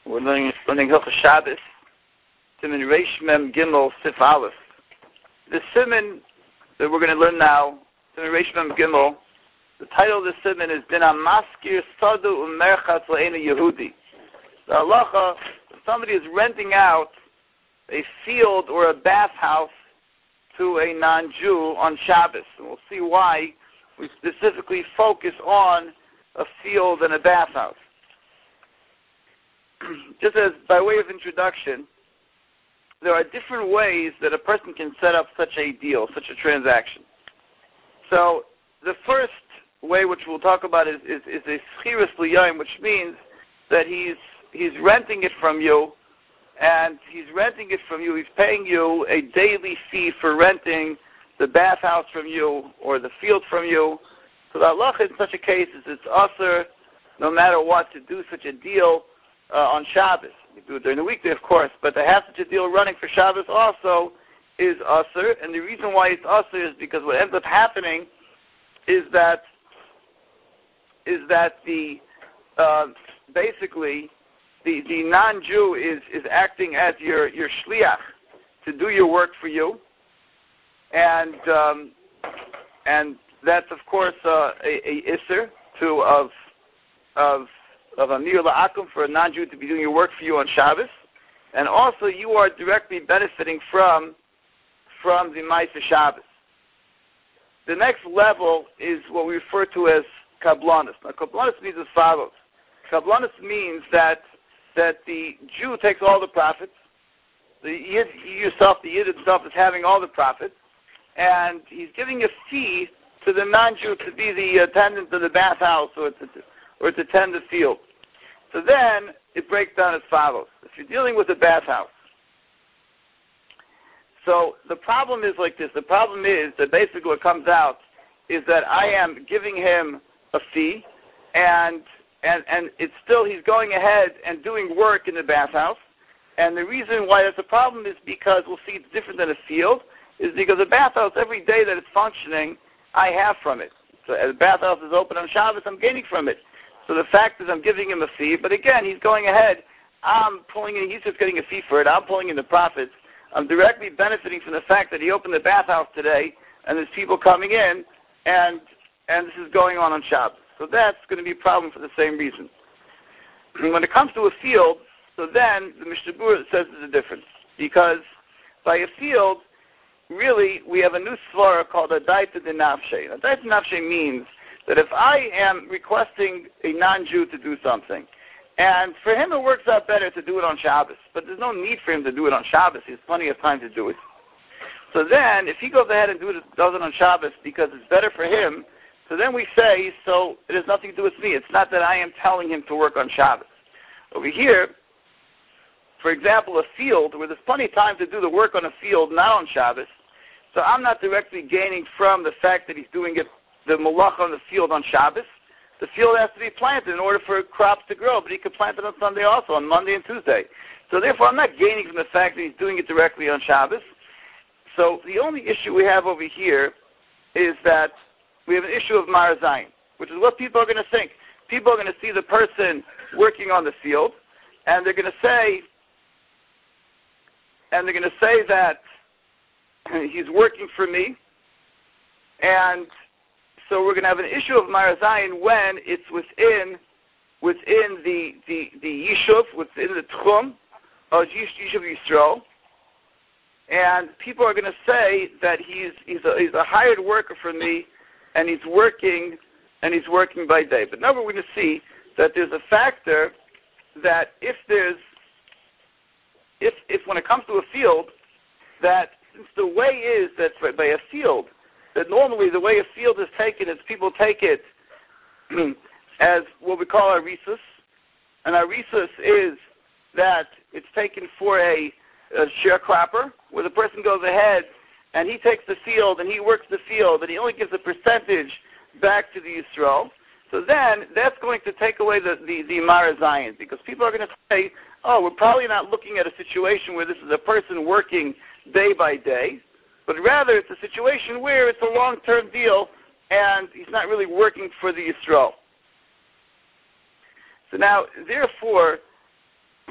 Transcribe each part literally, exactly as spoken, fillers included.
We're learning, learning Hilchos Shabbos, Siman Reish Mem Gimel Sif Aleph. The Siman that we're going to learn now, Siman Reish Mem Gimel, the title of the Siman is Din HaMaskir Sadu Umerchatz Le'ena Yehudi. The halacha, if somebody is renting out a field or a bathhouse to a non-Jew on Shabbos. And we'll see why we specifically focus on a field and a bathhouse. Just as by way of introduction, there are different ways that a person can set up such a deal, such a transaction. So the first way, which we'll talk about, is, is, is a schiras liyom, which means that he's he's renting it from you, and he's renting it from you. He's paying you a daily fee for renting the bathhouse from you or the field from you. So the halacha in such a case is it's usher, no matter what, to do such a deal uh, on Shabbos. You do it during the weekday, of course, but to have such a deal running for Shabbos also is usher. And the reason why it's usher is because what ends up happening is that is that the uh, basically the, the non-Jew is, is acting as your, your shliach to do your work for you, and um, and that's of course uh, a, a isser to of of of Amir La'akum for a non-Jew to be doing your work for you on Shabbos, and also you are directly benefiting from from the Ma'aseh Shabbos. The next level is what we refer to as kablanus. Now, kablanus means as follows. Kablanus means that that the Jew takes all the profits. The Yid, you yourself, the Yid itself, is having all the profits, and he's giving a fee to the non-Jew to be the attendant of the bathhouse or to or to tend the field. So then it breaks down as follows. If you're dealing with a bathhouse, so the problem is like this. The problem is that basically what comes out is that I am giving him a fee, and and and it's still he's going ahead and doing work in the bathhouse. And the reason why that's a problem is because we'll see it's different than a field, is because the bathhouse, every day that it's functioning, I have from it. So as the bathhouse is open on Shabbos, I'm gaining from it. So the fact is I'm giving him a fee, but again, he's going ahead. I'm pulling in, he's just getting a fee for it. I'm pulling in the profits. I'm directly benefiting from the fact that he opened the bathhouse today, and there's people coming in, and and this is going on on Shabbos. So that's going to be a problem for the same reason. When it comes to a field, so then the Mishnah Berurah says there's a difference. Because by a field, really, we have a new svara called a daita de nafshe. A daita de nafshe means that if I am requesting a non-Jew to do something, and for him it works out better to do it on Shabbos, but there's no need for him to do it on Shabbos. He has plenty of time to do it. So then, if he goes ahead and do it, does it on Shabbos because it's better for him, so then we say, so it has nothing to do with me. It's not that I am telling him to work on Shabbos. Over here, for example, a field where there's plenty of time to do the work on a field, not on Shabbos, so I'm not directly gaining from the fact that he's doing it, the malacha on the field on Shabbos. The field has to be planted in order for crops to grow, but he could plant it on Sunday also, on Monday and Tuesday. So therefore, I'm not gaining from the fact that he's doing it directly on Shabbos. So the only issue we have over here is that we have an issue of Marazayin, which is what people are going to think. People are going to see the person working on the field, and they're going to say, and they're going to say that he's working for me, and so we're going to have an issue of Marazayin when it's within within the the the Yishuv, within the Tchum of Yishuv Yisrael, and people are going to say that he's he's a, he's a hired worker for me, and he's working and he's working by day. But now we're going to see that there's a factor that if there's if if when it comes to a field, that since the way is that by a field, that normally the way a field is taken is people take it as what we call a risus, and a risus is that it's taken for a, a sharecropper, where the person goes ahead and he takes the field and he works the field and he only gives a percentage back to the Yisrael. So then that's going to take away the, the, the Marazayin, because people are going to say, oh, we're probably not looking at a situation where this is a person working day by day, but rather it's a situation where it's a long-term deal and he's not really working for the Yisrael. So now, therefore,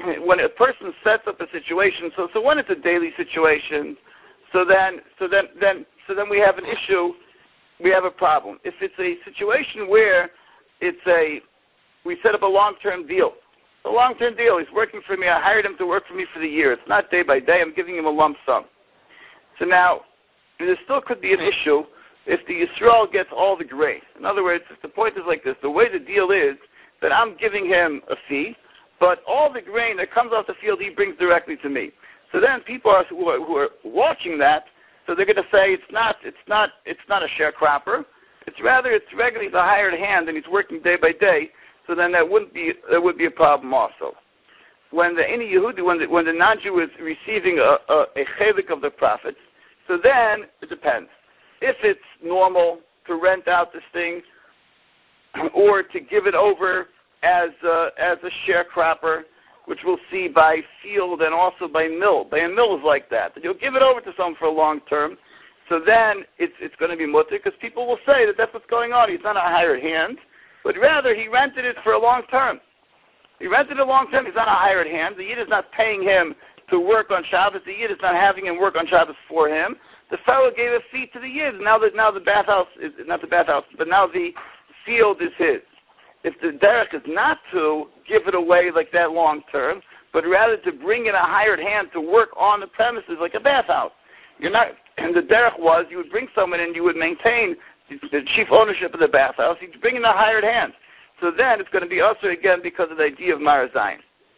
when a person sets up a situation, so so when it's a daily situation, so then so then then so then we have an issue, we have a problem. If it's a situation where it's a we set up a long-term deal, a long-term deal. He's working for me. I hired him to work for me for the year. It's not day by day. I'm giving him a lump sum. So now there still could be an issue if the Yisrael gets all the grain. In other words, if the point is like this, the way the deal is that I'm giving him a fee, but all the grain that comes off the field he brings directly to me. So then people are, who, are, who are watching that, so they're going to say it's not, it's not, it's not a sharecropper. It's rather it's regularly the hired hand, and he's working day by day. So then that wouldn't be that would be a problem also. When the any Yehudi, when the when the non-Jew is receiving a a, a chelik of the profits, so then it depends. If it's normal to rent out this thing, or to give it over as a, as a sharecropper, which we'll see by field and also by mill. By a mill is like that. You'll give it over to someone for a long term, so then it's it's going to be mutter, because people will say that that's what's going on. He's not a hired hand, but rather he rented it for a long term. He rented it a long term. He's not a hired hand. The Yid is not paying him to work on Shabbos. The Yid is not having him work on Shabbos for him. The fellow gave a fee to the Yid. Now that now the bathhouse is not the bathhouse, but now the field is his. If the derech is not to give it away like that long term, but rather to bring in a hired hand to work on the premises like a bathhouse, you're not. And the derech was you would bring someone in, you would maintain the chief ownership of the bathhouse. You'd bring in a hired hand. So then it's going to be usher again because of the idea of Marazayin.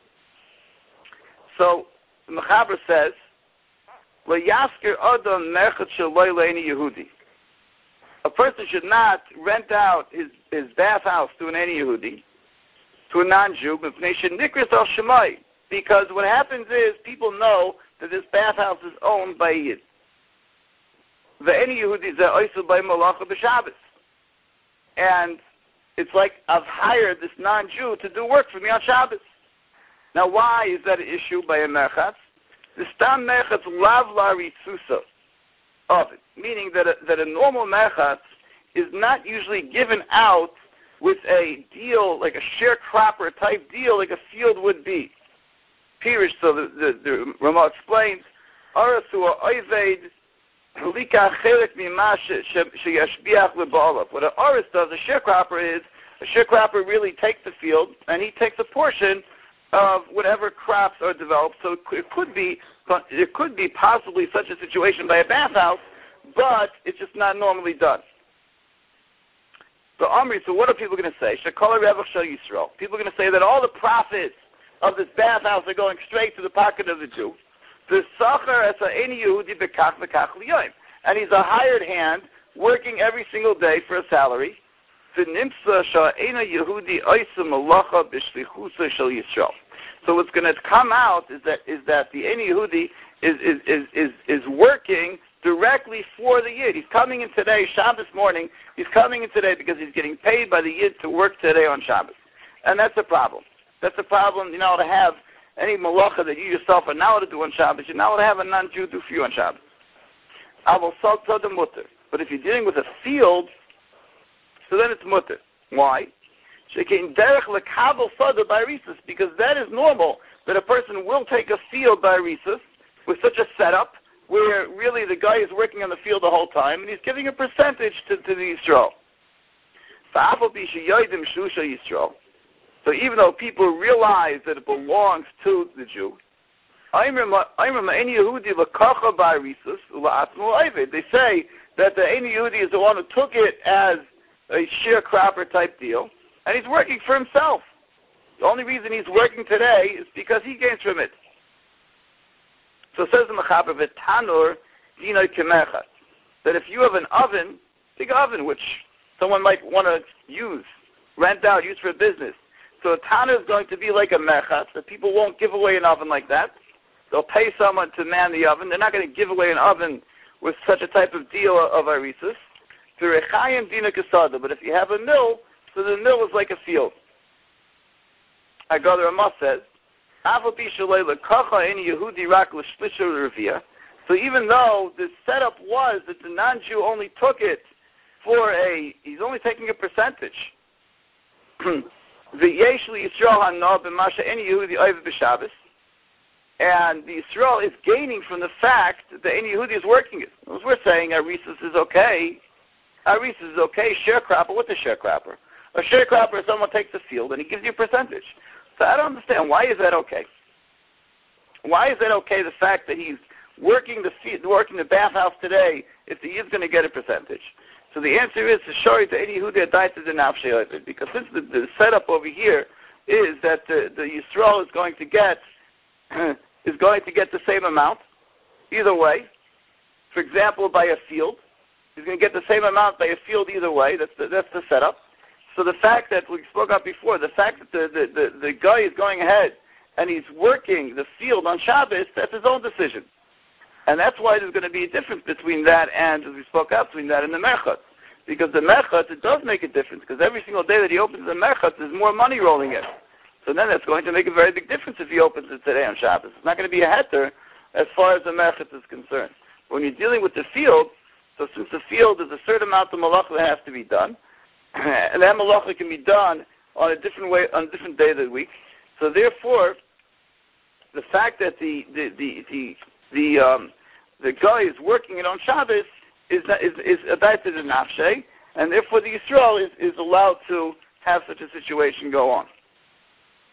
So the Mechaber says, "Lo yasker adam merchat sheloi le'eni Yehudi." A person should not rent out his, his bathhouse to an any Yehudi, to a non-Jew, because what happens is people know that this bathhouse is owned by a Yid. The any Yehudi is also by Malacha b'Shabbos, and it's like I've hired this non-Jew to do work for me on Shabbos. Now, why is that an issue by a merchatz? The stam merchatz lav la ritzusa of it, meaning that a, that a normal merchatz is not usually given out with a deal, like a sharecropper type deal, like a field would be. Pirish, so the, the, the Ramah explains, Arasu oived lika chelik mima sheyashbiach leba'alav. What an aris does, a sharecropper is, a sharecropper really takes the field, and he takes a portion of whatever crops are developed. So it could be, it could be possibly such a situation by a bathhouse, but it's just not normally done. So Amri, so what are people going to say? Shekol Revach Shel Yisrael. People are going to say that all the profits of this bathhouse are going straight to the pocket of the Jew. The Sachar as Any Yehudi Bekach Bekach Liyoim, and he's a hired hand working every single day for a salary. The Nimsa Sha'ena Yehudi Oisa Malacha B'Shlichusa Shel Yisrael. So what's going to come out is that is that the Any Yehudi is is, is is is working directly for the Yid. He's coming in today, Shabbos morning. He's coming in today because he's getting paid by the Yid to work today on Shabbos, and that's a problem. That's a problem. You know, to have any malacha that you yourself are not allowed to do on Shabbos, you're not allowed to have a non-Jew do for you on Shabbos. I will sell to the mutter. But if you're dealing with a field, so then it's mutter. Why? Because that is normal, that a person will take a field by risus with such a setup where really the guy is working on the field the whole time and he's giving a percentage to, to the Yisrael. So even though people realize that it belongs to the Jew, they say that the Ein Yehudi is the one who took it as a sharecropper type deal, and he's working for himself. The only reason he's working today is because he gains from it. So it says in the Mechaber, V'tanur dinoi kemechat, that if you have an oven, big oven, which someone might want to use, rent out, use for a business, so a tanur is going to be like a mechat, that people won't give away an oven like that. They'll pay someone to man the oven. They're not going to give away an oven with such a type of deal of arisus. But if you have a mill, so the mill is like a field. Agadar Ramah says, so even though the setup was that the non-Jew only took it for a, he's only taking a percentage. V'yesh li Yisrael hano b'masha any Yehudi oiv b'Shabbos, and the Yisrael is gaining from the fact that any Yehudi is working it. As we're saying, Arisus is okay. Arisus is okay. Sharecropper, what's a sharecropper? A sharecropper is someone takes the field and he gives you a percentage. So I don't understand. Why is that okay? Why is that okay, the fact that he's working the working the bathhouse today, if he is going to get a percentage? So the answer is, Shori to any Yehudi died to the nafshe oivid, because since the, the setup over here is that the, the Yisrael is going to get is going to get the same amount, either way. For example, by a field, he's going to get the same amount by a field either way. That's the, that's the setup. So the fact that we spoke about before, the fact that the, the, the, the guy is going ahead and he's working the field on Shabbos, that's his own decision. And that's why there's going to be a difference between that and, as we spoke about, between that and the Merchat. Because the Merchat, it does make a difference, because every single day that he opens the Merchat, there's more money rolling in. So then that's going to make a very big difference if he opens it today on Shabbos. It's not going to be a heter as far as the Merchat is concerned. When you're dealing with the field, so since the field is a certain amount of malacha that has to be done, and that malacha can be done on a different way, on a different day of the week. So therefore, the fact that the the the the, the um the guy is working it on Shabbos is is is adapted in nafshe, and therefore the Yisrael is, is allowed to have such a situation go on.